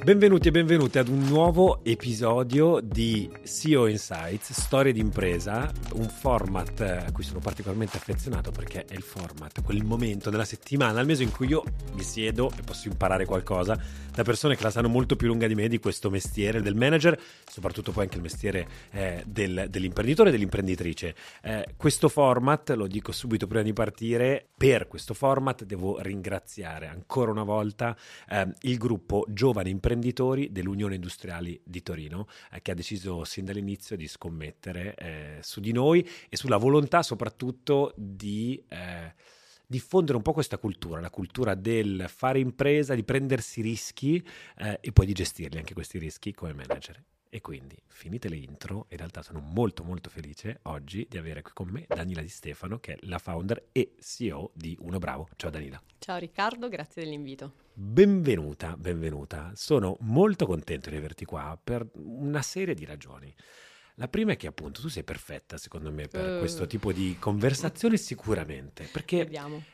Benvenuti e benvenute ad un nuovo episodio di CEO Insights, storie d'impresa, un format a cui sono particolarmente affezionato perché è il format, quel momento della settimana, al mese in cui io mi siedo e posso imparare qualcosa da persone che la sanno molto più lunga di me di questo mestiere, del manager, soprattutto poi anche il mestiere dell'imprenditore e dell'imprenditrice. Questo format, lo dico subito prima di partire, per questo format devo ringraziare ancora una volta il gruppo Giovani Imprenditori dell'Unione Industriali di Torino, che ha deciso sin dall'inizio di scommettere su di noi e sulla volontà soprattutto di diffondere un po' questa cultura, la cultura del fare impresa, di prendersi rischi e poi di gestirli anche questi rischi come manager. E quindi, finite le intro, in realtà sono molto molto felice oggi di avere qui con me Danila Di Stefano, che è la founder e CEO di Uno Bravo. Ciao Danila. Ciao Riccardo, grazie dell'invito. Benvenuta. Sono molto contento di averti qua per una serie di ragioni. La prima è che appunto tu sei perfetta secondo me per questo tipo di conversazioni sicuramente, perché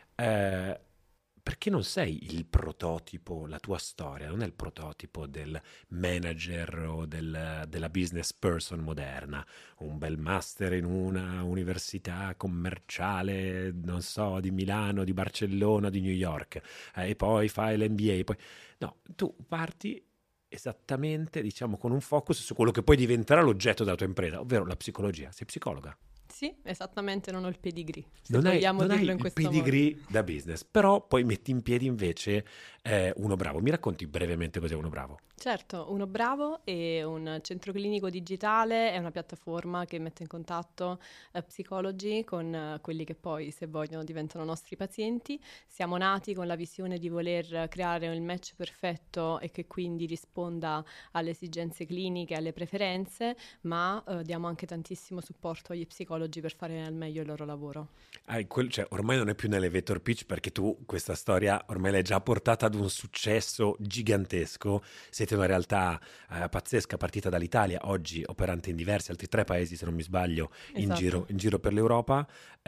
perché non sei il prototipo, la tua storia non è il prototipo del manager o della business person moderna, un bel master in una università commerciale, non so, di Milano, di Barcellona, di New York, e poi fai l'MBA, poi... No, tu parti esattamente, diciamo, con un focus su quello che poi diventerà l'oggetto della tua impresa, ovvero la psicologia. Sei psicologa? Sì, esattamente, non ho il pedigree, se Non vogliamo hai dirlo in il questo pedigree modo. da business, però poi metti in piedi invece Uno Bravo. Mi racconti brevemente cos'è Uno Bravo? Certo, Uno Bravo è un centro clinico digitale, è una piattaforma che mette in contatto psicologi con quelli che poi, se vogliono, diventano nostri pazienti. Siamo nati con la visione di voler creare il match perfetto e che quindi risponda alle esigenze cliniche, alle preferenze, ma diamo anche tantissimo supporto agli psicologi per fare al meglio il loro lavoro. Cioè, ormai non è più un elevator pitch perché tu questa storia ormai l'hai già portata ad un successo gigantesco. Siete una realtà pazzesca, partita dall'Italia, oggi operante in diversi altri 3 paesi, se non mi sbaglio, in Esatto. giro per l'Europa.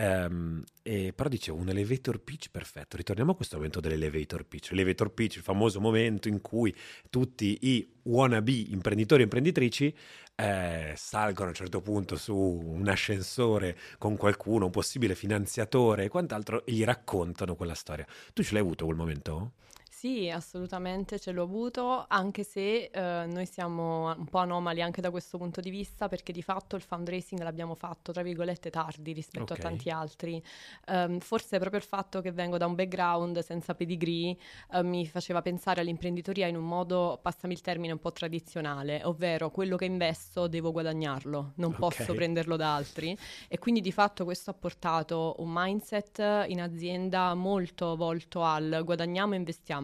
Però dicevo, un elevator pitch perfetto. Ritorniamo a questo momento dell'elevator pitch. L'elevator pitch, il famoso momento in cui tutti i wannabe imprenditori e imprenditrici salgono a un certo punto su un ascensore con qualcuno, un possibile finanziatore e quant'altro, e gli raccontano quella storia. Tu ce l'hai avuto quel momento? Sì, assolutamente ce l'ho avuto, anche se noi siamo un po' anomali anche da questo punto di vista, perché di fatto il fundraising l'abbiamo fatto, tra virgolette, tardi rispetto a tanti altri. Forse proprio il fatto che vengo da un background senza pedigree mi faceva pensare all'imprenditoria in un modo, passami il termine, un po' tradizionale, ovvero quello che investo devo guadagnarlo, non posso prenderlo da altri. E quindi di fatto questo ha portato un mindset in azienda molto volto al guadagniamo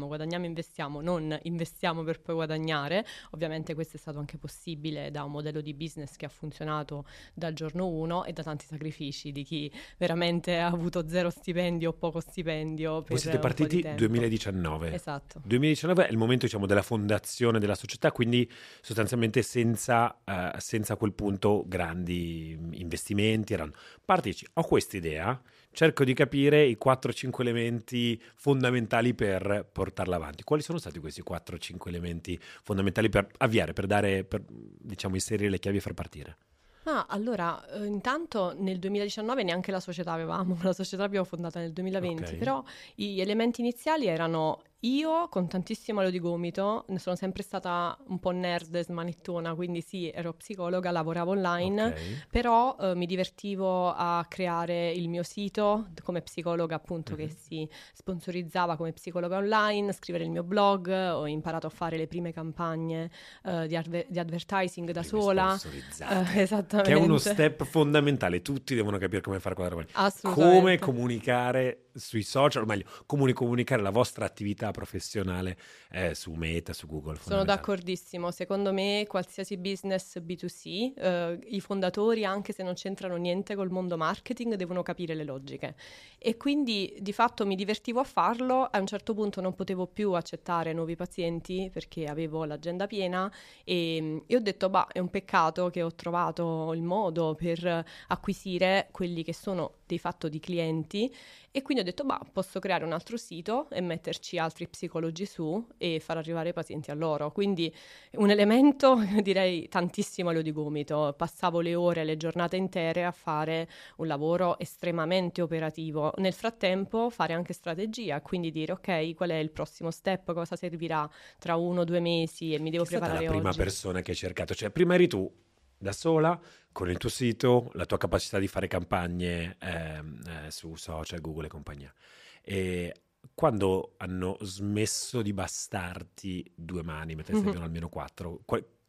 e investiamo, non investiamo per poi guadagnare. Ovviamente questo è stato anche possibile da un modello di business che ha funzionato dal giorno 1 e da tanti sacrifici di chi veramente ha avuto 0 stipendio o poco stipendio per Voi siete un po' di partiti tempo. 2019. Esatto. 2019 è il momento, diciamo, della fondazione della società, quindi sostanzialmente senza a quel punto grandi investimenti. Partici, ho questa idea, cerco di capire i 4-5 elementi fondamentali per portarla avanti. Quali sono stati questi 4-5 elementi fondamentali per avviare, per diciamo inserire le chiavi e far partire? Allora, intanto nel 2019 neanche la società avevamo, la società l'abbiamo fondata nel 2020, però gli elementi iniziali erano io con tantissimo olio di gomito, ne sono sempre stata un po' nerd, smanettona, quindi sì, ero psicologa, lavoravo online, però mi divertivo a creare il mio sito come psicologa, appunto, che si sponsorizzava come psicologa online, scrivere il mio blog, ho imparato a fare le prime campagne di advertising da sola. Esattamente. Che è uno step fondamentale, tutti devono capire come fare quella roba lì. Assolutamente. Come comunicare sui social, o meglio, come comunicare la vostra attività professionale su Meta, su Google. Sono d'accordissimo, secondo me qualsiasi business B2C, i fondatori, anche se non c'entrano niente col mondo marketing, devono capire le logiche. E quindi di fatto mi divertivo a farlo, a un certo punto non potevo più accettare nuovi pazienti perché avevo l'agenda piena e ho detto, bah, è un peccato che ho trovato il modo per acquisire quelli che sono di fatto di clienti. E quindi ho detto, posso creare un altro sito e metterci altri psicologi su e far arrivare i pazienti a loro. Quindi un elemento, direi, tantissimo alio di gomito. Passavo le ore, le giornate intere a fare un lavoro estremamente operativo. Nel frattempo fare anche strategia, quindi dire, ok, qual è il prossimo step, cosa servirà tra 1 o 2 mesi e mi devo preparare oggi. È stata la prima persona che hai cercato? Cioè, prima eri tu, da sola, con il tuo sito, la tua capacità di fare campagne su social, Google e compagnia. E quando hanno smesso di bastarti 2 mani, mentre servivano almeno 4,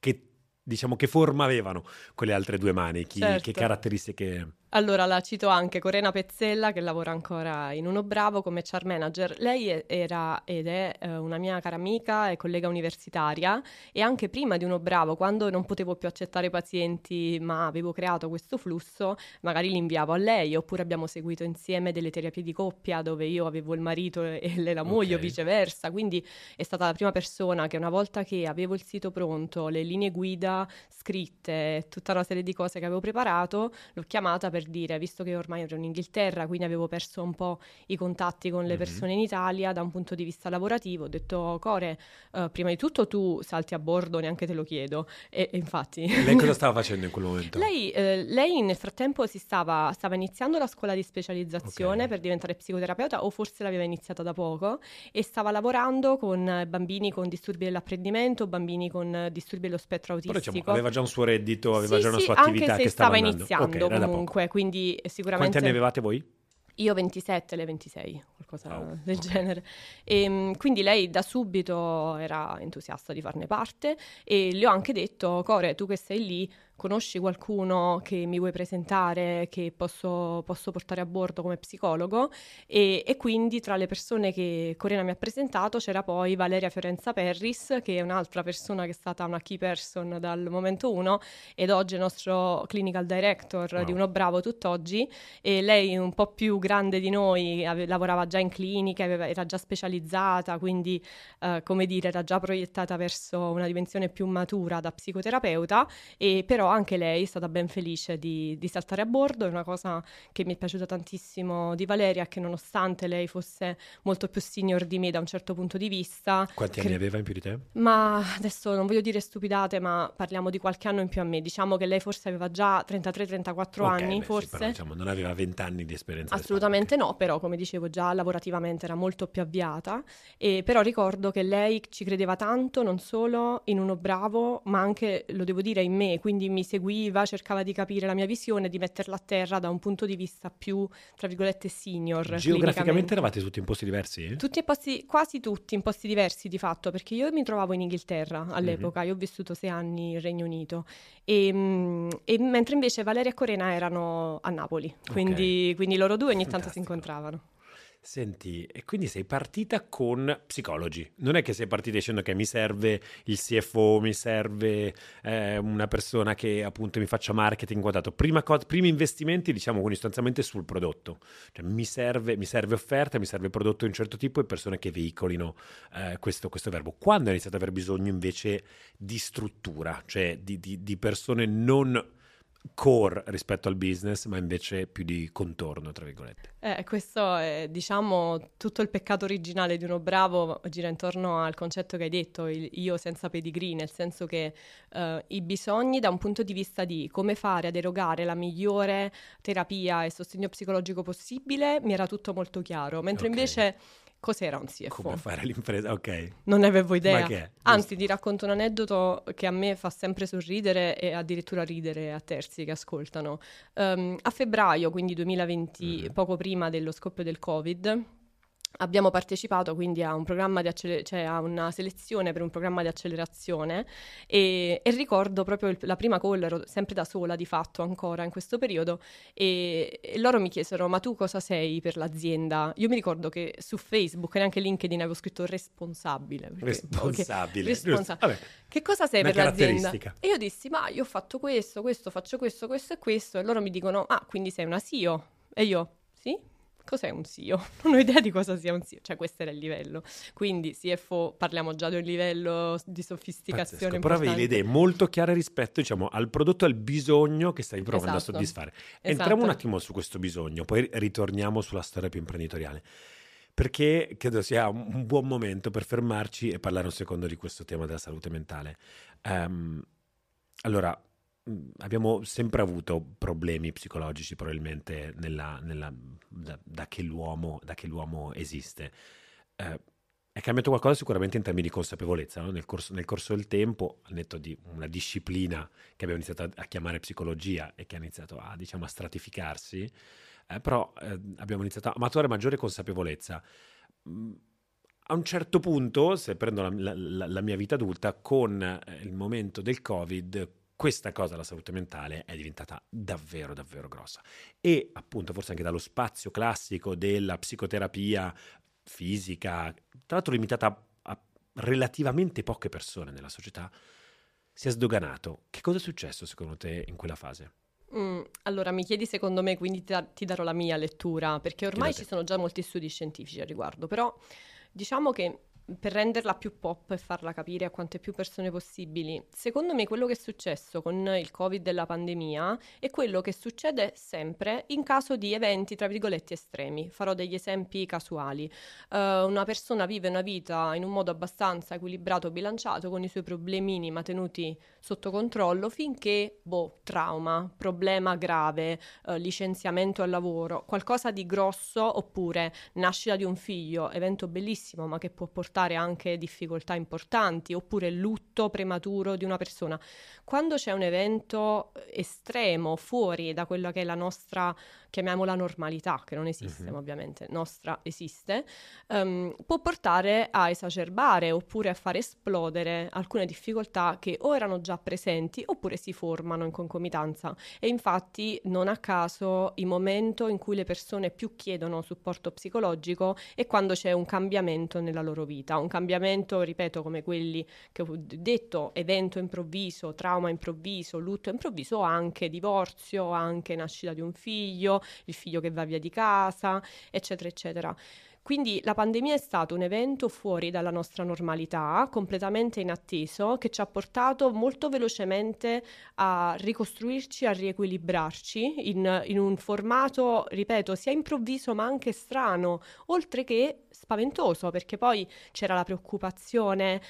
che forma avevano quelle altre 2 mani? Certo. Che caratteristiche... Allora, la cito anche Corena Pezzella, che lavora ancora in Uno Bravo come HR manager. Lei era ed è una mia cara amica e collega universitaria, e anche prima di Uno Bravo, quando non potevo più accettare pazienti ma avevo creato questo flusso, magari li inviavo a lei, oppure abbiamo seguito insieme delle terapie di coppia dove io avevo il marito e lei la moglie, o viceversa. Quindi è stata la prima persona che, una volta che avevo il sito pronto, le linee guida scritte, tutta una serie di cose che avevo preparato, l'ho chiamata per dire, visto che ormai ero in Inghilterra, quindi avevo perso un po' i contatti con le persone in Italia da un punto di vista lavorativo, ho detto, Core, prima di tutto tu salti a bordo, neanche te lo chiedo. E infatti... Lei cosa stava facendo in quel momento? Lei nel frattempo stava iniziando la scuola di specializzazione per diventare psicoterapeuta, o forse l'aveva iniziata da poco, e stava lavorando con bambini con disturbi dell'apprendimento, bambini con disturbi dello spettro autistico. Però, diciamo, aveva già un suo reddito, aveva già una sua attività che stava andando. Iniziando comunque, quindi sicuramente... Quanti anni avevate voi? Io 27, lei 26, qualcosa del genere. E quindi lei da subito era entusiasta di farne parte, e le ho anche detto, Core, tu che sei lì, conosci qualcuno che mi vuoi presentare, che posso portare a bordo come psicologo? E quindi tra le persone che Corena mi ha presentato c'era poi Valeria Fiorenza Perris, che è un'altra persona che è stata una key person dal momento 1 ed oggi è il nostro clinical director di Uno Bravo tutt'oggi. E lei, un po' più grande di noi, lavorava già in clinica, era già specializzata, quindi come dire, era già proiettata verso una dimensione più matura da psicoterapeuta, e però anche lei è stata ben felice di saltare a bordo. È una cosa che mi è piaciuta tantissimo di Valeria, che nonostante lei fosse molto più senior di me da un certo punto di vista... Quanti anni aveva in più di te? Ma adesso non voglio dire stupidate, ma parliamo di qualche anno in più a me. Diciamo che lei forse aveva già 33-34 anni, forse. Sì, però, diciamo, non aveva 20 anni di esperienza. Assolutamente no, però come dicevo già lavorativamente era molto più avviata, e però ricordo che lei ci credeva tanto, non solo in Uno Bravo, ma anche, lo devo dire, in me, quindi mi seguiva, cercava di capire la mia visione, di metterla a terra da un punto di vista più, tra virgolette, senior. Geograficamente eravate tutti in posti diversi? Quasi tutti in posti diversi di fatto, perché io mi trovavo in Inghilterra all'epoca, io ho vissuto 6 anni in Regno Unito, e mentre invece Valeria e Corena erano a Napoli, quindi loro due ogni tanto si incontravano. Senti, e quindi sei partita con psicologi, non è che sei partita dicendo che mi serve il CFO, mi serve una persona che appunto mi faccia marketing, guardato, primi investimenti, diciamo, quindi sostanzialmente sul prodotto, cioè mi serve offerta, mi serve prodotto di un certo tipo e persone che veicolino questo verbo. Quando hai iniziato ad aver bisogno invece di struttura, cioè di persone non core rispetto al business, ma invece più di contorno, tra virgolette? Questo è, diciamo, tutto il peccato originale di Uno Bravo gira intorno al concetto che hai detto, il io senza pedigree, nel senso che i bisogni da un punto di vista di come fare ad erogare la migliore terapia e sostegno psicologico possibile mi era tutto molto chiaro, mentre invece cos'era un CFO? Come fare l'impresa, ok. Non ne avevo idea. Ma che è? Anzi, ti racconto un aneddoto che a me fa sempre sorridere e addirittura ridere a terzi che ascoltano. A febbraio, quindi 2020, poco prima dello scoppio del Covid, abbiamo partecipato quindi a un programma a una selezione per un programma di accelerazione, e ricordo proprio la prima call, ero sempre da sola di fatto ancora in questo periodo, e loro mi chiesero: ma tu cosa sei per l'azienda? Io mi ricordo che su Facebook e anche LinkedIn avevo scritto responsabile. Responsabile. Vabbè, che cosa sei per l'azienda? E io dissi: ma io ho fatto questo, faccio questo e questo, e loro mi dicono: ah, quindi sei una CEO? E io: sì? cos'è un CEO? Non ho idea di cosa sia un CEO, cioè questo era il livello. Quindi CFO, parliamo già di un livello di sofisticazione Pazzesco, però avevi le importante. idee molto chiare rispetto, diciamo, al prodotto e al bisogno che stai provando a Esatto, soddisfare. Entriamo un esatto. attimo su questo bisogno, poi ritorniamo sulla storia più imprenditoriale, perché credo sia un buon momento per fermarci e parlare un secondo di questo tema della salute mentale. Allora, abbiamo sempre avuto problemi psicologici probabilmente da che l'uomo esiste. È cambiato qualcosa sicuramente in termini di consapevolezza, no? Nel corso del tempo, al netto di una disciplina che abbiamo iniziato a chiamare psicologia e che ha iniziato a, diciamo, a stratificarsi, però abbiamo iniziato a maturare maggiore consapevolezza. A un certo punto, se prendo la mia vita adulta, con il momento del Covid, questa cosa, la salute mentale, è diventata davvero, davvero grossa. E appunto, forse anche dallo spazio classico della psicoterapia fisica, tra l'altro limitata a relativamente poche persone nella società, si è sdoganato. Che cosa è successo secondo te in quella fase? Allora, mi chiedi secondo me, quindi ti darò la mia lettura, perché Chiedo a ormai te. ci sono già molti studi scientifici al riguardo, però diciamo che per renderla più pop e farla capire a quante più persone possibili, secondo me quello che è successo con il Covid e la pandemia è quello che succede sempre in caso di eventi, tra virgolette, estremi. Farò degli esempi casuali. Una persona vive una vita in un modo abbastanza equilibrato, bilanciato, con i suoi problemini ma tenuti sotto controllo finché, trauma, problema grave, licenziamento al lavoro, qualcosa di grosso oppure nascita di un figlio, evento bellissimo ma che può portare anche difficoltà importanti, oppure lutto prematuro di una persona. Quando c'è un evento estremo fuori da quella che è la nostra, chiamiamola normalità, che non esiste, ma ovviamente nostra esiste, può portare a esacerbare oppure a far esplodere alcune difficoltà che o erano già presenti oppure si formano in concomitanza. E infatti non a caso il momento in cui le persone più chiedono supporto psicologico è quando c'è un cambiamento nella loro vita, un cambiamento, ripeto, come quelli che ho detto, evento improvviso, trauma improvviso, lutto improvviso, o anche divorzio, anche nascita di un figlio, il figlio che va via di casa, eccetera, eccetera. Quindi la pandemia è stato un evento fuori dalla nostra normalità, completamente inatteso, che ci ha portato molto velocemente a ricostruirci, a riequilibrarci in un formato, ripeto, sia improvviso ma anche strano, oltre che spaventoso, perché poi c'era la preoccupazione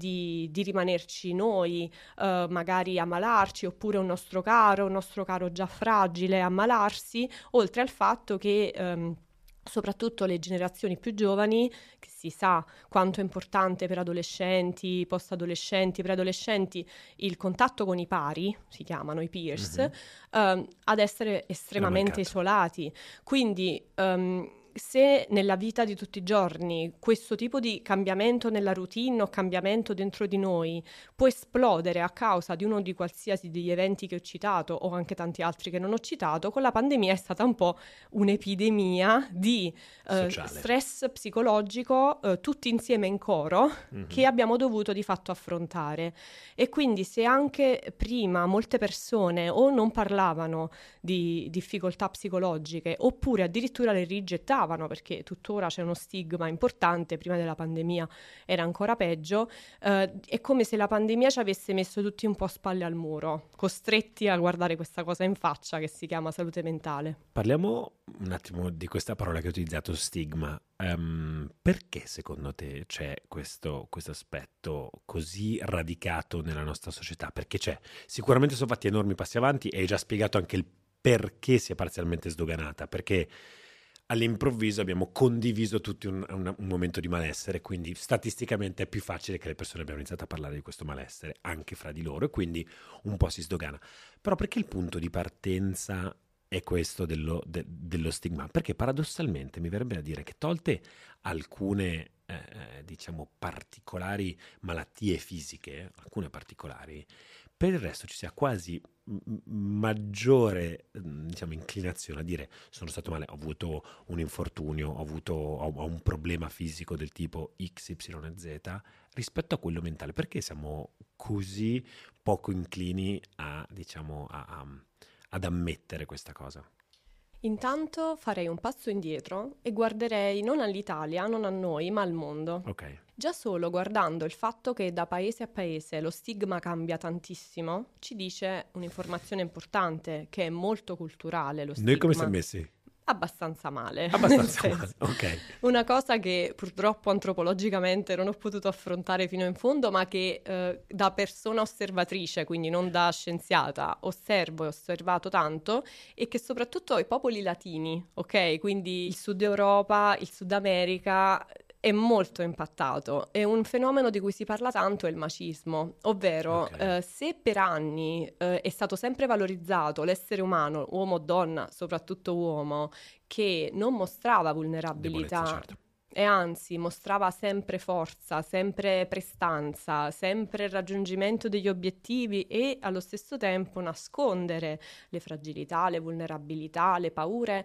di rimanerci noi, magari ammalarci, oppure un nostro caro già fragile ammalarsi, oltre al fatto che soprattutto le generazioni più giovani, che si sa quanto è importante per adolescenti, post-adolescenti, preadolescenti, il contatto con i pari, si chiamano i peers, ad essere estremamente isolati. Quindi se nella vita di tutti i giorni questo tipo di cambiamento nella routine o cambiamento dentro di noi può esplodere a causa di uno di qualsiasi degli eventi che ho citato o anche tanti altri che non ho citato, con la pandemia è stata un po' un'epidemia di stress psicologico tutti insieme in coro che abbiamo dovuto di fatto affrontare. E quindi se anche prima molte persone o non parlavano di difficoltà psicologiche oppure addirittura le rigettavano, perché tuttora c'è uno stigma importante, prima della pandemia era ancora peggio, è come se la pandemia ci avesse messo tutti un po' spalle al muro, costretti a guardare questa cosa in faccia che si chiama salute mentale. Parliamo un attimo di questa parola che ho utilizzato, stigma. Perché secondo te c'è questo aspetto così radicato nella nostra società? Perché c'è. Sicuramente sono fatti enormi passi avanti e hai già spiegato anche il perché si è parzialmente sdoganata, perché all'improvviso abbiamo condiviso tutti un momento di malessere, quindi statisticamente è più facile che le persone abbiano iniziato a parlare di questo malessere anche fra di loro e quindi un po' si sdogana. Però perché il punto di partenza è questo dello stigma? Perché paradossalmente mi verrebbe da dire che tolte alcune diciamo particolari malattie fisiche, alcune particolari, per il resto ci sia quasi maggiore diciamo inclinazione a dire sono stato male, ho avuto un infortunio, ho un problema fisico del tipo X, Y e Z rispetto a quello mentale. Perché siamo così poco inclini a diciamo ad ammettere questa cosa? Intanto farei un passo indietro e guarderei non all'Italia, non a noi, ma al mondo. Ok. Già solo guardando il fatto che da paese a paese lo stigma cambia tantissimo, ci dice un'informazione importante, che è molto culturale lo stigma. Noi come siamo messi? Abbastanza male. Abbastanza male, ok. Una cosa che purtroppo antropologicamente non ho potuto affrontare fino in fondo, ma che da persona osservatrice, quindi non da scienziata, osservo e ho osservato tanto, e che soprattutto i popoli latini, ok? Quindi il Sud Europa, il Sud America è molto impattato. È un fenomeno di cui si parla tanto, è il macismo, ovvero Ok. se per anni è stato sempre valorizzato l'essere umano, uomo o donna, soprattutto uomo, che non mostrava vulnerabilità, Debolezza, certo. e anzi mostrava sempre forza, sempre prestanza, sempre il raggiungimento degli obiettivi e allo stesso tempo nascondere le fragilità, le vulnerabilità, le paure,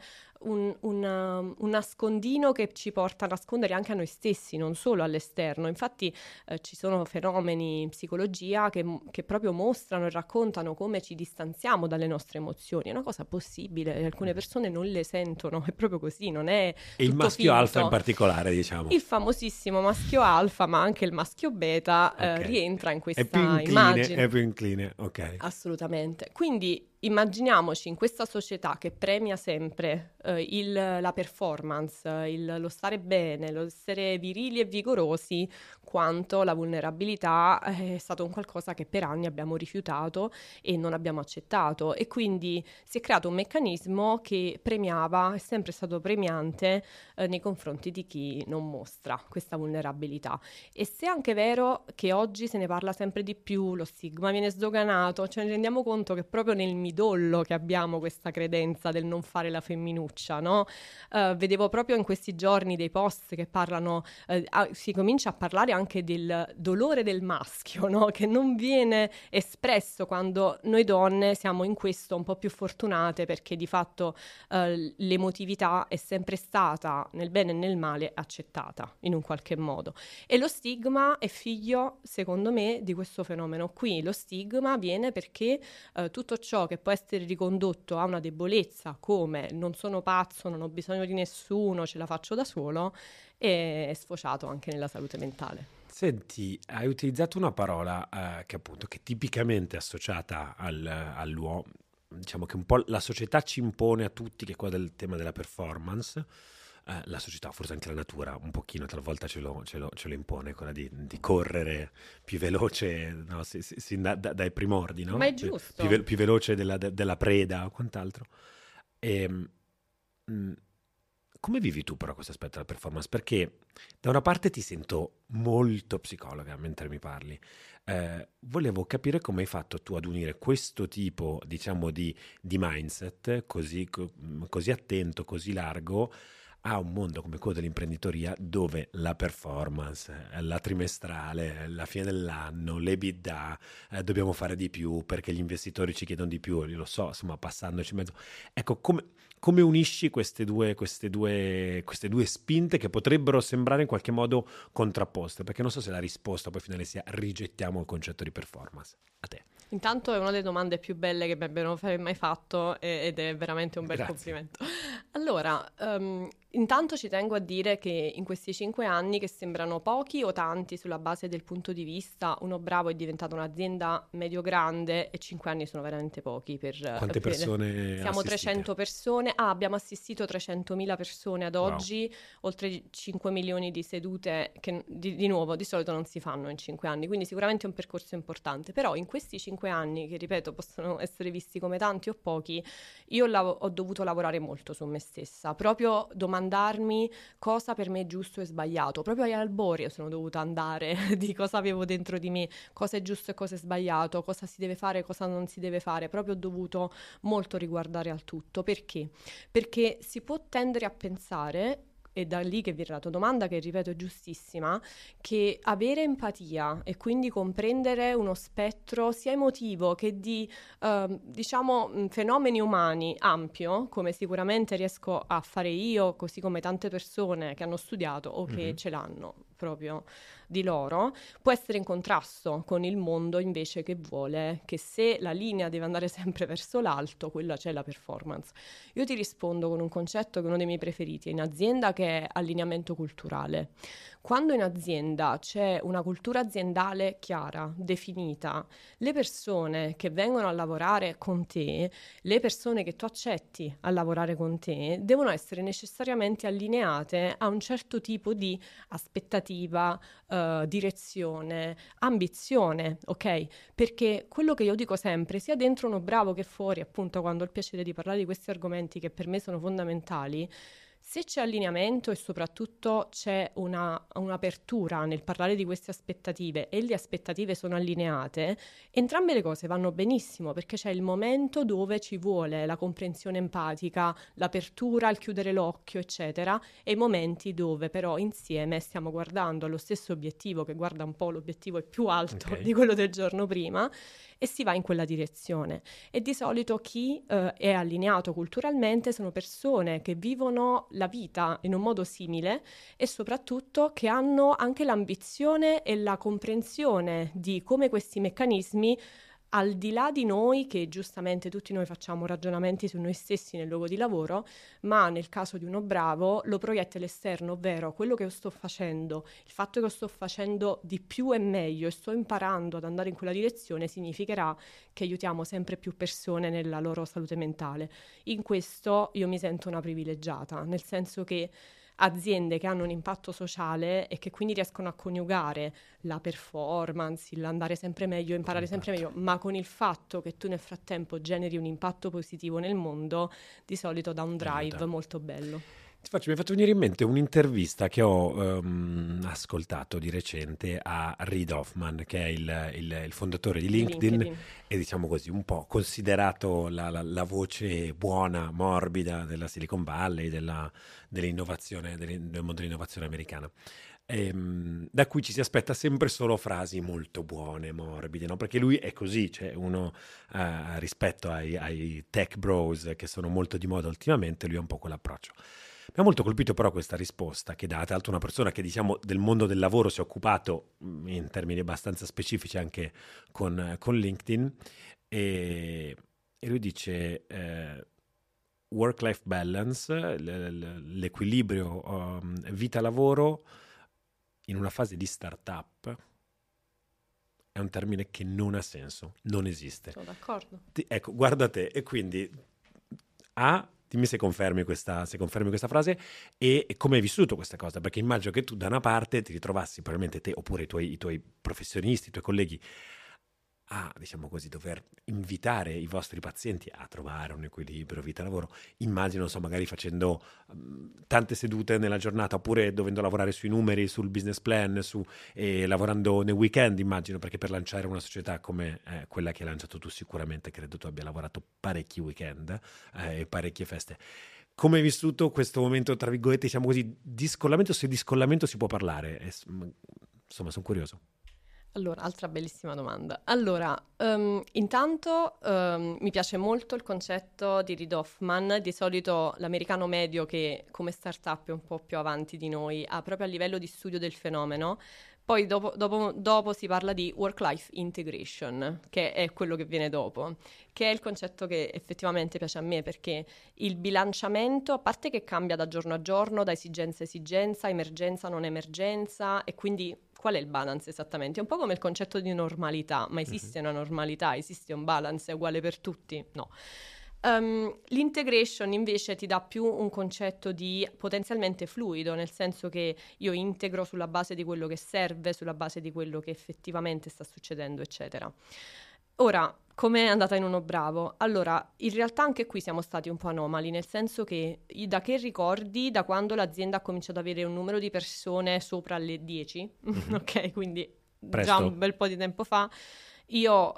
un nascondino che ci porta a nascondere anche a noi stessi, non solo all'esterno. Infatti ci sono fenomeni in psicologia che proprio mostrano e raccontano come ci distanziamo dalle nostre emozioni. È una cosa possibile, alcune persone non le sentono, è proprio così, non è E il tutto maschio finto. alfa in particolare, diciamo. Il famosissimo maschio alfa, ma anche il maschio beta, Ok. rientra in questa È più incline, immagine. è più incline, ok. Assolutamente. Quindi immaginiamoci in questa società che premia sempre la performance, lo stare bene, lo essere virili e vigorosi, quanto la vulnerabilità è stato un qualcosa che per anni abbiamo rifiutato e non abbiamo accettato. E quindi si è creato un meccanismo che premiava, è sempre stato premiante nei confronti di chi non mostra questa vulnerabilità. E se è anche vero che oggi se ne parla sempre di più, lo stigma viene sdoganato, ce ne rendiamo conto che proprio nel midollo che abbiamo questa credenza del non fare la femminuccia, no? Vedevo proprio in questi giorni dei post che parlano, si comincia a parlare anche del dolore del maschio, no? Che non viene espresso quando noi donne siamo in questo un po' più fortunate, perché di fatto l'emotività è sempre stata, nel bene e nel male, accettata in un qualche modo. E lo stigma è figlio, secondo me, di questo fenomeno qui. Lo stigma viene perché tutto ciò che può essere ricondotto a una debolezza, come non sono pazzo, non ho bisogno di nessuno, ce la faccio da solo, è sfociato anche nella salute mentale. Senti, hai utilizzato una parola che appunto che tipicamente è associata all'uomo, diciamo che un po' la società ci impone a tutti, che è quella del tema della performance. La società, forse anche la natura, un pochino talvolta ce lo impone, quella di correre più veloce, no? Dai primordi, no? Ma è giusto. Più veloce della preda o quant'altro. Come vivi tu però questo aspetto della performance? Perché da una parte ti sento molto psicologa mentre mi parli. Volevo capire come hai fatto tu ad unire questo tipo, diciamo, di mindset così attento, così largo, a un mondo come quello dell'imprenditoria, dove la performance, la trimestrale, la fine dell'anno, l'EBITDA, dobbiamo fare di più perché gli investitori ci chiedono di più, io lo so, insomma, passandoci in mezzo. Ecco, come unisci queste due spinte che potrebbero sembrare in qualche modo contrapposte? Perché non so se la risposta poi finale sia rigettiamo il concetto di performance. A te. Intanto è una delle domande più belle che mi abbiano mai fatto ed è veramente un bel Grazie. complimento. Allora, intanto ci tengo a dire che in questi 5 anni, che sembrano pochi o tanti sulla base del punto di vista, Uno Bravo è diventata un'azienda medio-grande e 5 anni sono veramente pochi. Quante persone siamo assistite? 300 persone, abbiamo assistito 300.000 persone ad oggi, wow. Oltre 5 milioni di sedute che di nuovo di solito non si fanno in 5 anni, quindi sicuramente è un percorso importante. Però in questi 5 anni, che ripeto possono essere visti come tanti o pochi, io ho dovuto lavorare molto su me stessa, proprio domandarmi cosa per me è giusto e sbagliato. Proprio agli albori sono dovuta andare di cosa avevo dentro di me, cosa è giusto e cosa è sbagliato, cosa si deve fare e cosa non si deve fare. Proprio ho dovuto molto riguardare al tutto. Perché? Perché si può tendere a pensare, e da lì che viene la tua domanda, che ripeto è giustissima, che avere empatia e quindi comprendere uno spettro sia emotivo che di diciamo fenomeni umani ampio, come sicuramente riesco a fare io, così come tante persone che hanno studiato o che ce l'hanno proprio di loro può essere in contrasto con il mondo invece che vuole che se la linea deve andare sempre verso l'alto, quella c'è la performance. Io ti rispondo con un concetto che è uno dei miei preferiti in azienda, che è allineamento culturale. Quando in azienda c'è una cultura aziendale chiara, definita, le persone che vengono a lavorare con te, le persone che tu accetti a lavorare con te, devono essere necessariamente allineate a un certo tipo di aspettativa, direzione, ambizione, ok? Perché quello che io dico sempre, sia dentro uno bravo che fuori, appunto quando ho il piacere di parlare di questi argomenti che per me sono fondamentali, se c'è allineamento e soprattutto c'è un'apertura nel parlare di queste aspettative e le aspettative sono allineate, entrambe le cose vanno benissimo, perché c'è il momento dove ci vuole la comprensione empatica, l'apertura, il chiudere l'occhio, eccetera, e i momenti dove però insieme stiamo guardando allo stesso obiettivo, che guarda un po' l'obiettivo è più alto di quello del giorno prima, e si va in quella direzione. E di solito chi è allineato culturalmente sono persone che vivono la vita in un modo simile e soprattutto che hanno anche l'ambizione e la comprensione di come questi meccanismi, al di là di noi, che giustamente tutti noi facciamo ragionamenti su noi stessi nel luogo di lavoro, ma nel caso di uno bravo lo proietta all'esterno, ovvero quello che io sto facendo, il fatto che lo sto facendo di più e meglio e sto imparando ad andare in quella direzione significherà che aiutiamo sempre più persone nella loro salute mentale. In questo io mi sento una privilegiata, nel senso che aziende che hanno un impatto sociale e che quindi riescono a coniugare la performance, l'andare sempre meglio, imparare sempre meglio, ma con il fatto che tu nel frattempo generi un impatto positivo nel mondo, di solito dà un drive molto bello. Mi è fatto venire in mente un'intervista che ho ascoltato di recente a Reid Hoffman, che è il fondatore di LinkedIn e, diciamo così, un po' considerato la voce buona, morbida della Silicon Valley, dell'innovazione, del mondo dell'innovazione americana. Da cui ci si aspetta sempre solo frasi molto buone, morbide, no? Perché lui è così, cioè uno rispetto ai tech bros che sono molto di moda ultimamente, lui ha un po' quell'approccio. Mi ha molto colpito però questa risposta che dà, tra l'altro, una persona che, diciamo, del mondo del lavoro si è occupato in termini abbastanza specifici anche con LinkedIn, e lui dice work-life balance, l'equilibrio vita-lavoro in una fase di startup è un termine che non ha senso, non esiste. Sono d'accordo. Ecco, guarda te, e quindi dimmi se confermi questa frase e come hai vissuto questa cosa, perché immagino che tu da una parte ti ritrovassi, probabilmente te oppure i tuoi professionisti, i tuoi colleghi, a, diciamo così, dover invitare i vostri pazienti a trovare un equilibrio vita-lavoro. Immagino, insomma, magari facendo tante sedute nella giornata, oppure dovendo lavorare sui numeri, sul business plan, e lavorando nei weekend, immagino, perché per lanciare una società come quella che hai lanciato tu, sicuramente credo tu abbia lavorato parecchi weekend e parecchie feste. Come hai vissuto questo momento, tra virgolette, diciamo così, di scollamento, se di scollamento si può parlare? Insomma, sono curioso. Allora, altra bellissima domanda. Allora, intanto mi piace molto il concetto di Reid Hoffman. Di solito l'americano medio, che come startup è un po' più avanti di noi, ha proprio a livello di studio del fenomeno. Poi dopo si parla di work-life integration, che è quello che viene dopo, che è il concetto che effettivamente piace a me, perché il bilanciamento, a parte che cambia da giorno a giorno, da esigenza a esigenza, emergenza non emergenza, e quindi qual è il balance esattamente? È un po' come il concetto di normalità, ma esiste una normalità, esiste un balance, è uguale per tutti? No. L'integration invece ti dà più un concetto di potenzialmente fluido, nel senso che io integro sulla base di quello che serve, sulla base di quello che effettivamente sta succedendo, eccetera. Ora, com'è andata in Uno Bravo? Allora, in realtà anche qui siamo stati un po' anomali, nel senso che da che ricordi, da quando l'azienda ha cominciato ad avere un numero di persone sopra le 10, ok, quindi Presto. Già un bel po' di tempo fa, io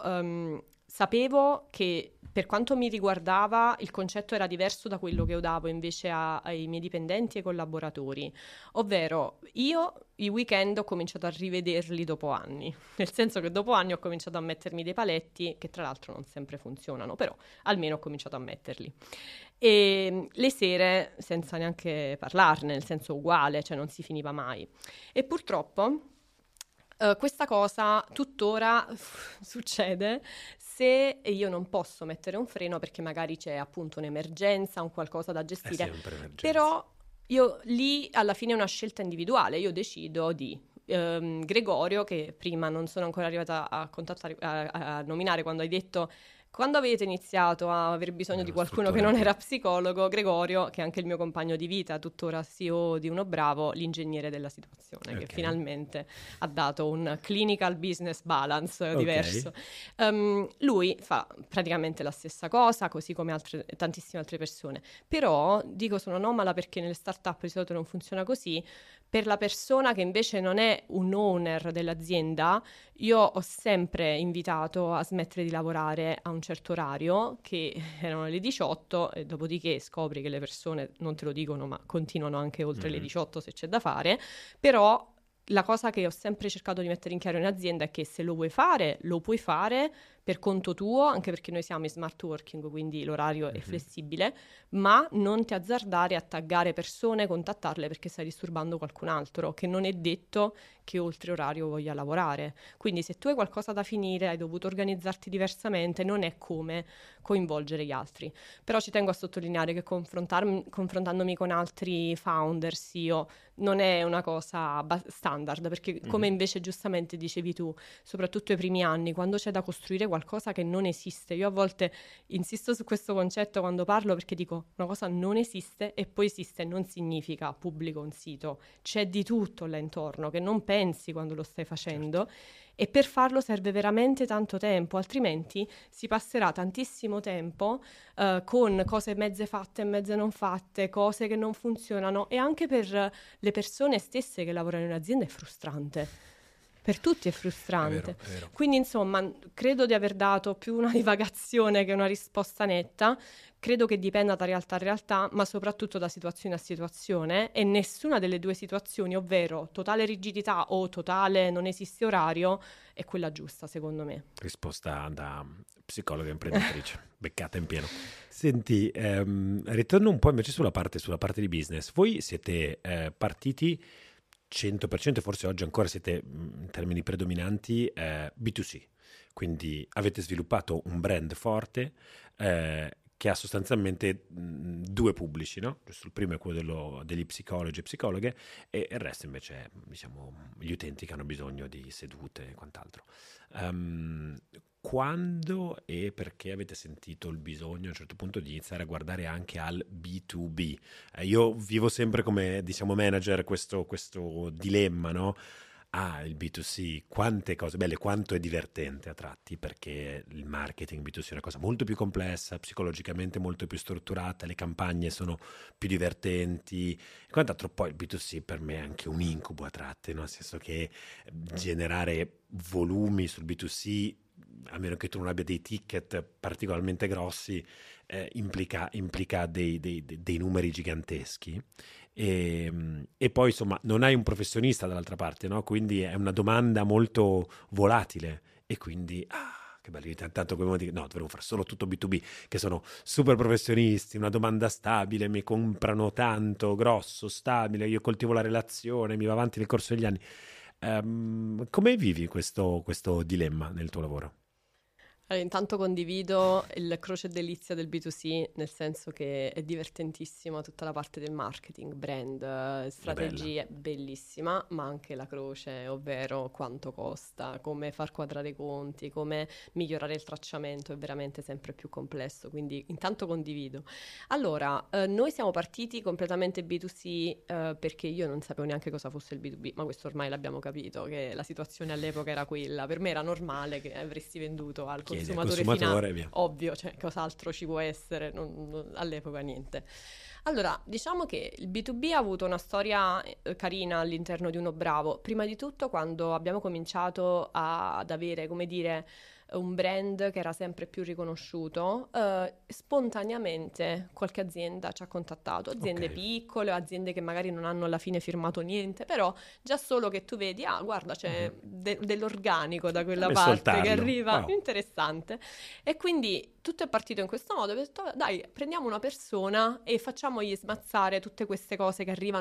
sapevo che per quanto mi riguardava il concetto era diverso da quello che io davo invece ai miei dipendenti e ai collaboratori, ovvero io i weekend ho cominciato a rivederli dopo anni, nel senso che dopo anni ho cominciato a mettermi dei paletti che tra l'altro non sempre funzionano, però almeno ho cominciato a metterli. E le sere senza neanche parlarne, nel senso uguale, cioè non si finiva mai. E purtroppo Questa cosa tuttora succede se io non posso mettere un freno perché magari c'è appunto un'emergenza, un qualcosa da gestire. Però io lì alla fine è una scelta individuale, io decido di Gregorio, che prima non sono ancora arrivata a contattare, a nominare quando hai detto... Quando avete iniziato a aver bisogno di qualcuno che non era psicologo, Gregorio, che è anche il mio compagno di vita, tuttora CEO di Uno Bravo, l'ingegnere della situazione, che finalmente ha dato un clinical business balance diverso. Lui fa praticamente la stessa cosa, così come tantissime altre persone. Però, dico sono anomala perché nelle start-up di solito non funziona così. Per la persona che invece non è un owner dell'azienda, io ho sempre invitato a smettere di lavorare a un certo orario, che erano le 18, e dopodiché scopri che le persone non te lo dicono, ma continuano anche oltre le 18 se c'è da fare, però la cosa che ho sempre cercato di mettere in chiaro in azienda è che se lo vuoi fare, lo puoi fare per conto tuo, anche perché noi siamo in smart working, quindi l'orario è flessibile, ma non ti azzardare a taggare persone, contattarle perché stai disturbando qualcun altro, che non è detto che oltre orario voglia lavorare. Quindi se tu hai qualcosa da finire, hai dovuto organizzarti diversamente, non è come coinvolgere gli altri. Però ci tengo a sottolineare che confrontandomi con altri founder, CEO, non è una cosa standard, perché come invece giustamente dicevi tu, soprattutto i primi anni, quando c'è da costruire qualcosa che non esiste, io a volte insisto su questo concetto quando parlo perché dico una cosa non esiste e poi esiste non significa pubblico un sito, c'è di tutto là intorno che non pensi quando lo stai facendo. E per farlo serve veramente tanto tempo, altrimenti si passerà tantissimo tempo con cose mezze fatte e mezze non fatte, cose che non funzionano, e anche per le persone stesse che lavorano in azienda è frustrante. Per tutti è frustrante. È vero. Quindi insomma credo di aver dato più una divagazione che una risposta netta. Credo che dipenda da realtà a realtà, ma soprattutto da situazione a situazione, e nessuna delle due situazioni, ovvero totale rigidità o totale non esiste orario, è quella giusta secondo me. Risposta da psicologa imprenditrice, beccata in pieno. Senti, ritorno un po' invece sulla parte di business. Voi siete partiti 100%, forse oggi ancora siete in termini predominanti B2C, quindi avete sviluppato un brand forte che ha sostanzialmente due pubblici, no? Giusto, il primo è quello degli psicologi e psicologhe, e il resto invece è, diciamo, gli utenti che hanno bisogno di sedute e quant'altro. Quando e perché avete sentito il bisogno a un certo punto di iniziare a guardare anche al B2B? Io vivo sempre come, diciamo, manager questo dilemma, no? Il B2C, quante cose belle, quanto è divertente a tratti, perché il marketing B2C è una cosa molto più complessa, psicologicamente molto più strutturata, le campagne sono più divertenti e quant'altro. Poi il B2C per me è anche un incubo a tratti, no? Nel senso che generare volumi sul B2C, a meno che tu non abbia dei ticket particolarmente grossi, implica dei numeri giganteschi. E poi insomma non hai un professionista dall'altra parte, no? Quindi è una domanda molto volatile e quindi che bello, tanto come dire, no, dovremmo fare solo tutto B2B, che sono super professionisti, una domanda stabile, mi comprano tanto, grosso, stabile, io coltivo la relazione, mi va avanti nel corso degli anni. Come vivi questo dilemma nel tuo lavoro? Allora, intanto condivido il croce e delizia del B2C, nel senso che è divertentissima tutta la parte del marketing, brand, strategie, bellissima, ma anche la croce, ovvero quanto costa, come far quadrare i conti, come migliorare il tracciamento, è veramente sempre più complesso, quindi intanto condivido. Allora, noi siamo partiti completamente B2C perché io non sapevo neanche cosa fosse il B2B, ma questo ormai l'abbiamo capito, che la situazione all'epoca era quella. Per me era normale che avresti venduto al consumatore finale, ovvio, cioè cos'altro ci può essere, all'epoca niente. Allora, diciamo che il B2B ha avuto una storia carina all'interno di Uno Bravo. Prima di tutto quando abbiamo cominciato ad avere, come dire, un brand che era sempre più riconosciuto, spontaneamente qualche azienda ci ha contattato, aziende piccole, aziende che magari non hanno alla fine firmato niente, però già solo che tu vedi, guarda c'è dell'organico da quella parte che arriva, interessante, e quindi tutto è partito in questo modo. Ho detto dai, prendiamo una persona e facciamogli smazzare tutte queste cose che arrivano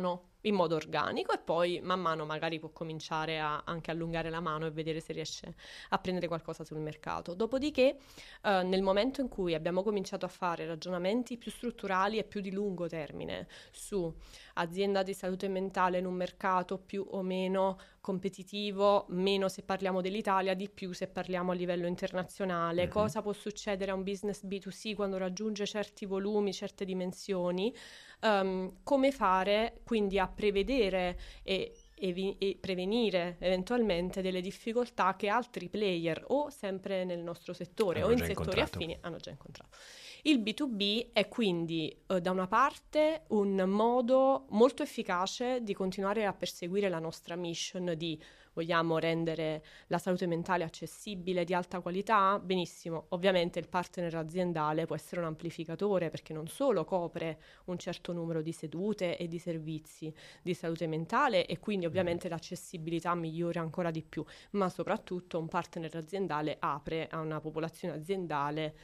in modo organico, e poi man mano magari può cominciare a anche allungare la mano e vedere se riesce a prendere qualcosa sul mercato. Dopodiché, nel momento in cui abbiamo cominciato a fare ragionamenti più strutturali e più di lungo termine su azienda di salute mentale in un mercato più o meno competitivo, meno se parliamo dell'Italia, di più se parliamo a livello internazionale, cosa può succedere a un business B2C quando raggiunge certi volumi, certe dimensioni, come fare quindi a prevedere e prevenire eventualmente delle difficoltà che altri player o sempre nel nostro settore o in settori affini hanno già incontrato. Il B2B è quindi da una parte un modo molto efficace di continuare a perseguire la nostra mission di vogliamo rendere la salute mentale accessibile, di alta qualità? Benissimo, ovviamente il partner aziendale può essere un amplificatore perché non solo copre un certo numero di sedute e di servizi di salute mentale e quindi ovviamente l'accessibilità migliora ancora di più, ma soprattutto un partner aziendale apre a una popolazione aziendale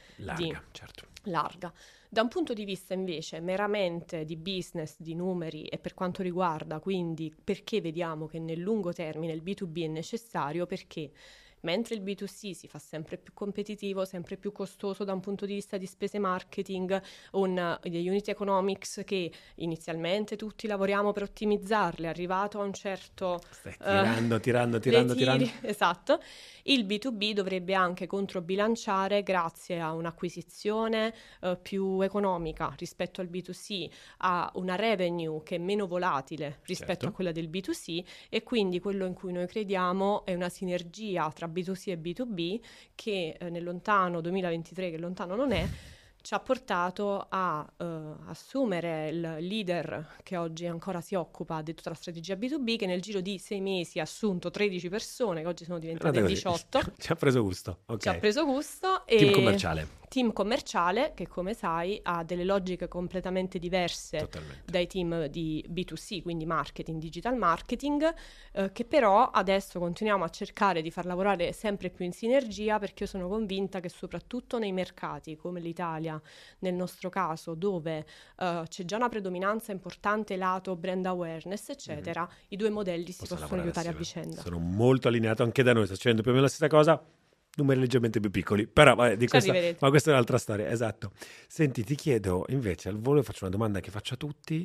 larga. Da un punto di vista invece meramente di business, di numeri e per quanto riguarda quindi perché vediamo che nel lungo termine il B2B è necessario, perché mentre il B2C si fa sempre più competitivo, sempre più costoso da un punto di vista di spese marketing, degli unit economics che inizialmente tutti lavoriamo per ottimizzarle, arrivato a un certo... Stai tirando. Esatto. Il B2B dovrebbe anche controbilanciare grazie a un'acquisizione più economica rispetto al B2C, a una revenue che è meno volatile rispetto a quella del B2C, e quindi quello in cui noi crediamo è una sinergia tra B2C e B2B che nel lontano 2023, che lontano non è, ci ha portato a assumere il leader che oggi ancora si occupa di tutta la strategia B2B, che nel giro di 6 mesi ha assunto 13 persone, che oggi sono diventate 18. Ci ha preso gusto. Ci ha preso gusto. Team commerciale che, come sai, ha delle logiche completamente diverse dai team di B2C, quindi marketing, digital marketing, che però adesso continuiamo a cercare di far lavorare sempre più in sinergia, perché io sono convinta che soprattutto nei mercati come l'Italia, nel nostro caso, dove c'è già una predominanza importante lato brand awareness, eccetera, i due modelli si possono aiutare a vicenda. Sono molto allineato anche da noi, sto facendo più o meno la stessa cosa, numeri leggermente più piccoli, però ma questa è un'altra storia, esatto. Senti, ti chiedo invece al volo, faccio una domanda che faccio a tutti,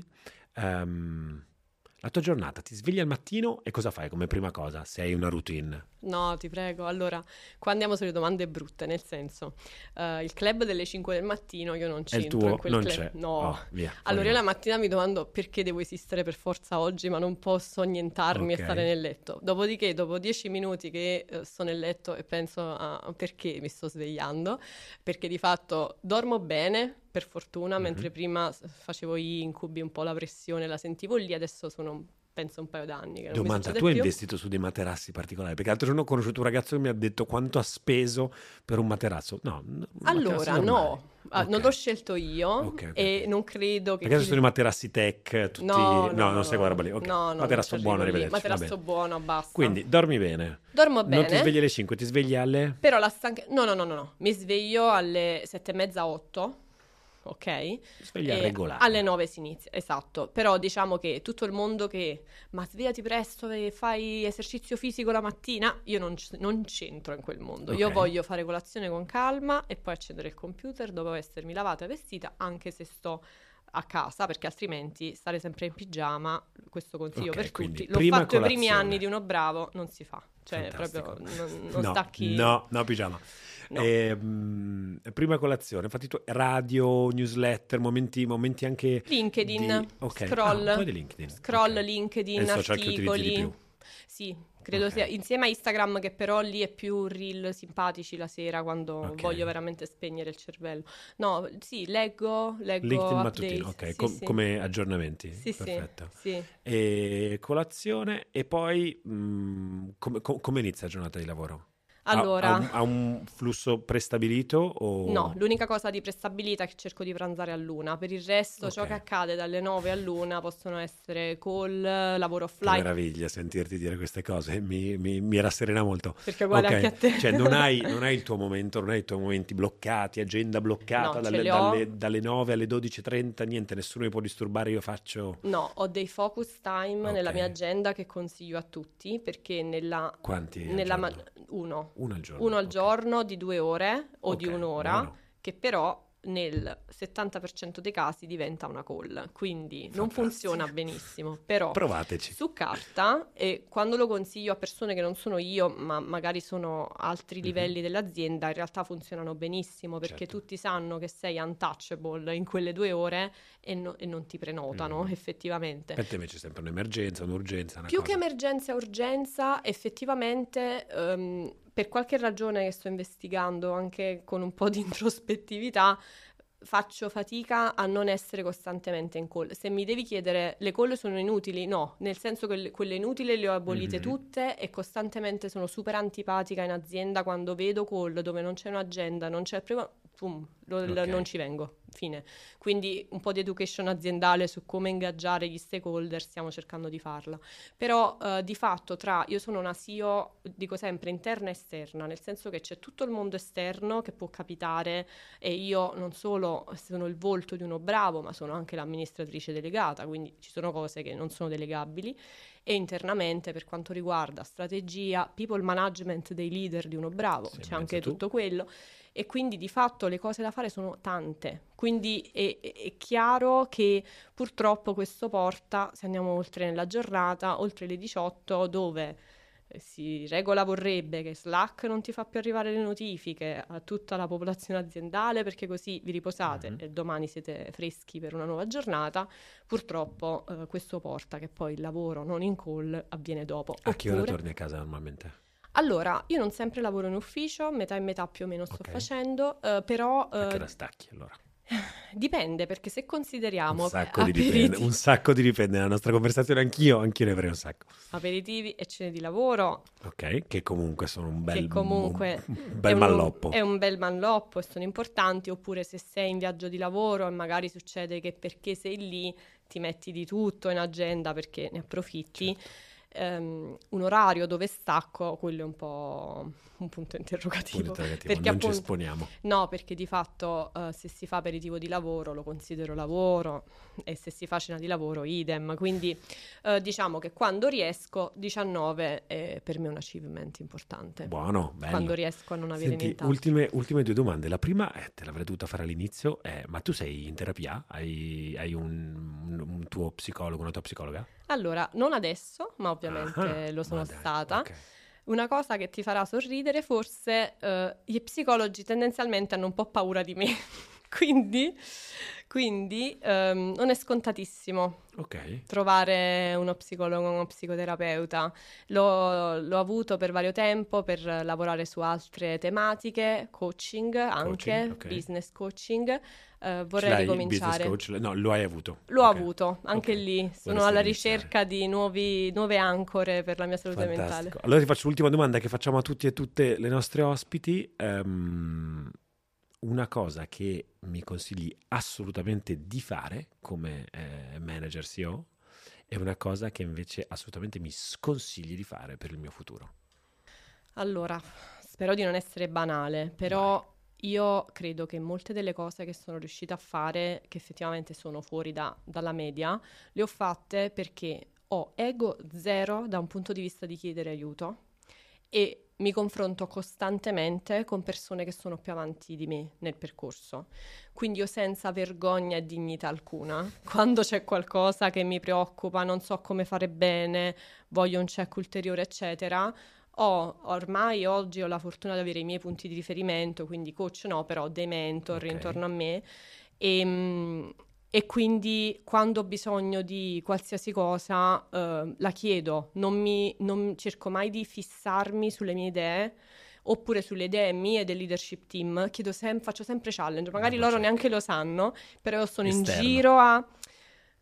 la tua giornata, ti svegli al mattino e cosa fai come prima cosa, se hai una routine? No, ti prego. Allora, qua andiamo sulle domande brutte, nel senso, il club delle 5 del mattino io non c'entro in quel non club. C'è. No. Via, allora io la mattina mi domando perché devo esistere per forza oggi, ma non posso annientarmi e stare nel letto. Dopodiché, dopo 10 minuti che sto nel letto e penso a perché mi sto svegliando, perché di fatto dormo bene, per fortuna, mentre prima facevo gli incubi, un po' la pressione la sentivo lì, adesso sono... penso un paio d'anni che non mi succede tu hai più. investito su dei materassi particolari? Perché l'altro giorno ho conosciuto un ragazzo che mi ha detto quanto ha speso per un materasso. Allora, no, non l'ho scelto io e non credo che... Perché adesso sono i materassi tech, tutti... No, non sei quella roba lì. No, materasso buono, arrivederci. Materasso buono, basta. Quindi, dormi bene. Dormo bene. Non ti svegli alle 5, ti svegli alle... Però la No. Mi sveglio alle 7:30, 8. Ok? Sveglia regolare. Alle 9 si inizia, esatto. Però diciamo che tutto il mondo ma svegliati presto e fai esercizio fisico la mattina, io non c'entro in quel mondo. Io voglio fare colazione con calma e poi accendere il computer dopo essermi lavata e vestita, anche se sto a casa, perché altrimenti stare sempre in pigiama, questo consiglio per tutti. L'ho fatto i primi anni di uno bravo, non si fa. Cioè, fantastico. proprio non stacchi... No, pigiama. No. Prima colazione, infatti tu radio, newsletter, momenti anche LinkedIn, scroll LinkedIn, articoli. Sì, credo sia insieme a Instagram, che però lì è più reel simpatici la sera quando voglio veramente spegnere il cervello. No, sì, leggo LinkedIn mattutino, come aggiornamenti. Sì, perfetto. Sì. E colazione e poi come inizia la giornata di lavoro? Allora, ha un flusso prestabilito o... no, l'unica cosa di prestabilità è che cerco di pranzare a luna. Per il resto, ciò Ok. che accade dalle 9 a luna possono essere call, lavoro Che offline, meraviglia sentirti dire queste cose, mi rasserena molto. perché è uguale anche a te. Ok, cioè non hai il tuo momento, non hai i tuoi momenti bloccati, agenda bloccata No, ce li ho. dalle 9 alle 12:30, niente, nessuno mi può disturbare, io faccio... No, ho dei focus time nella mia Ok. agenda che consiglio a tutti perché Quanti al nella giorno? uno. Uno al giorno. Uno al ok. giorno di 2 ore o di Ok, un'ora, buono. che però nel 70% dei casi diventa una call, quindi non Fantastico. funziona benissimo, però Provateci. su carta, e quando lo consiglio a persone che non sono io, ma magari sono altri livelli dell'azienda, in realtà funzionano benissimo perché Certo. tutti sanno che sei untouchable in quelle 2 ore e non ti prenotano effettivamente. Per te invece è sempre un'emergenza, un'urgenza, una Più cosa. che emergenza e urgenza, effettivamente, per qualche ragione che sto investigando anche con un po' di introspettività, faccio fatica a non essere costantemente in call. Se mi devi chiedere, le call sono inutili? No, nel senso che quelle inutili le ho abolite tutte e costantemente sono super antipatica in azienda quando vedo call dove non c'è un'agenda, non c'è prima, pum, Ok. non ci vengo, fine. Quindi un po' di education aziendale su come ingaggiare gli stakeholder stiamo cercando di farla. Però di fatto io sono una CEO, dico sempre, interna e esterna, nel senso che c'è tutto il mondo esterno che può capitare e io non solo sono il volto di uno bravo, ma sono anche l'amministratrice delegata, quindi ci sono cose che non sono delegabili. E internamente per quanto riguarda strategia, people management dei leader di uno bravo, Sì, c'è in anche mezzo tu. tutto quello. E quindi di fatto le cose da fare sono tante. Quindi è chiaro che purtroppo questo porta, se andiamo oltre nella giornata, oltre le 18, dove si regola vorrebbe che Slack non ti fa più arrivare le notifiche a tutta la popolazione aziendale perché così vi riposate e domani siete freschi per una nuova giornata. Purtroppo questo porta che poi il lavoro non in call avviene dopo. A che ora torni a casa normalmente? Allora, io non sempre lavoro in ufficio, metà e metà più o meno sto Ok. facendo, però A che ora stacchi allora? dipende perché se Un consideriamo sacco di dipende, un sacco di dipende. Nella nostra conversazione anch'io ne avrei un sacco. aperitivi e cene di lavoro, Ok, che comunque sono un che comunque un bel malloppo. è un bel malloppo e sono importanti, oppure se sei in viaggio di lavoro e magari succede che perché sei lì ti metti di tutto in agenda perché ne approfitti. Un orario dove stacco, quello è un po' un punto interrogativo. Perché non ci appunto, esponiamo. no, perché di fatto se si fa aperitivo di lavoro lo considero lavoro e se si fa cena di lavoro idem, quindi diciamo che quando riesco 19 è per me un achievement importante. Buono, bello. Quando riesco a non avere Senti, nient'altro. ultime due domande. La prima, te l'avrei dovuta fare all'inizio, ma tu sei in terapia? Hai un tuo psicologo, una tua psicologa? Allora, non adesso, ma ovviamente lo sono ma dai, stata. ok. Una cosa che ti farà sorridere, forse gli psicologi tendenzialmente hanno un po' paura di me, quindi non è scontatissimo Ok. trovare uno psicologo, uno psicoterapeuta. L'ho avuto per vario tempo per lavorare su altre tematiche, coaching anche, ok. business coaching. Vorrei Ce l'hai il ricominciare. business coach? No, lo hai avuto. L'ho Ok. avuto, anche Ok. lì. Sono Vorresti alla riniziare. ricerca di nuove ancore per la mia salute mentale. Fantastico. Allora ti faccio l'ultima domanda che facciamo a tutti e tutte le nostre ospiti. Una cosa che mi consigli assolutamente di fare come manager CEO e una cosa che invece assolutamente mi sconsigli di fare per il mio futuro. Allora, spero di non essere banale, però io credo che molte delle cose che sono riuscita a fare, che effettivamente sono fuori dalla media, le ho fatte perché ho ego zero da un punto di vista di chiedere aiuto e mi confronto costantemente con persone che sono più avanti di me nel percorso. Quindi io senza vergogna e dignità alcuna, quando c'è qualcosa che mi preoccupa, non so come fare bene, voglio un check ulteriore, eccetera, ormai oggi ho la fortuna di avere i miei punti di riferimento, quindi coach no, però dei mentor intorno a me e quindi quando ho bisogno di qualsiasi cosa la chiedo, non cerco mai di fissarmi sulle mie idee oppure sulle idee mie del leadership team, faccio sempre challenge, magari loro neanche lo sanno, però io sono in Esterno. giro a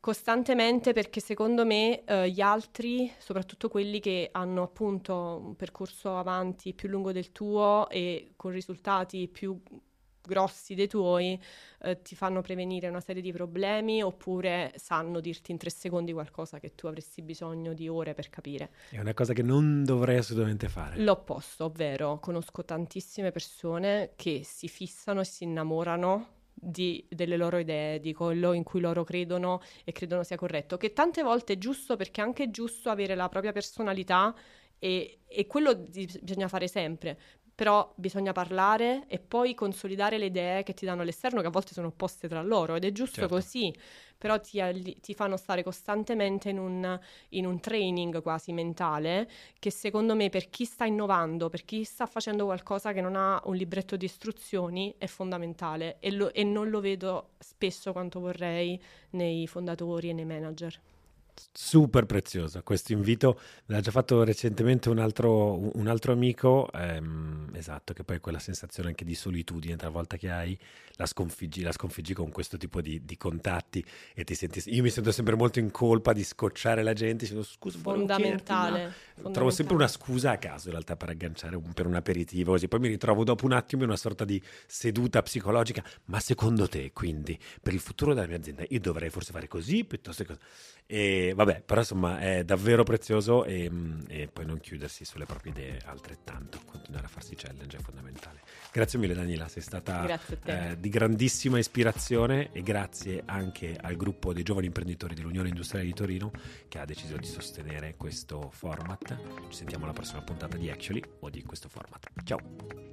Costantemente, perché secondo me gli altri, soprattutto quelli che hanno appunto un percorso avanti più lungo del tuo e con risultati più grossi dei tuoi, ti fanno prevenire una serie di problemi, oppure sanno dirti in 3 secondi qualcosa che tu avresti bisogno di ore per capire. È una cosa che non dovrei assolutamente fare. L'opposto, ovvero conosco tantissime persone che si fissano e si innamorano delle loro idee, di quello in cui loro credono e credono sia corretto, che tante volte è giusto, perché è anche giusto avere la propria personalità e quello bisogna fare sempre, però bisogna parlare e poi consolidare le idee che ti danno all'esterno, che a volte sono opposte tra loro, ed è giusto Certo. così, però ti fanno stare costantemente in un training quasi mentale, che secondo me per chi sta innovando, per chi sta facendo qualcosa che non ha un libretto di istruzioni, è fondamentale, e non lo vedo spesso quanto vorrei nei fondatori e nei manager. Super prezioso questo invito, l'ha già fatto recentemente un altro amico, esatto, che poi è quella sensazione anche di solitudine tra volta che hai, la sconfiggi con questo tipo di contatti, e ti senti, io mi sento sempre molto in colpa di scocciare la gente dicendo scusa, Fondamentale. Trovo sempre una scusa a caso in realtà per agganciare per un aperitivo, così poi mi ritrovo dopo un attimo in una sorta di seduta psicologica. Ma secondo te, quindi, per il futuro della mia azienda io dovrei forse fare così piuttosto che così? E vabbè, però insomma è davvero prezioso, e poi non chiudersi sulle proprie idee altrettanto, continuare a farsi challenge è fondamentale. Grazie mille Daniela, sei stata di grandissima ispirazione, e grazie anche al gruppo dei giovani imprenditori dell'Unione Industriale di Torino che ha deciso di sostenere questo format. Ci sentiamo alla prossima puntata di Actually o di questo format. Ciao!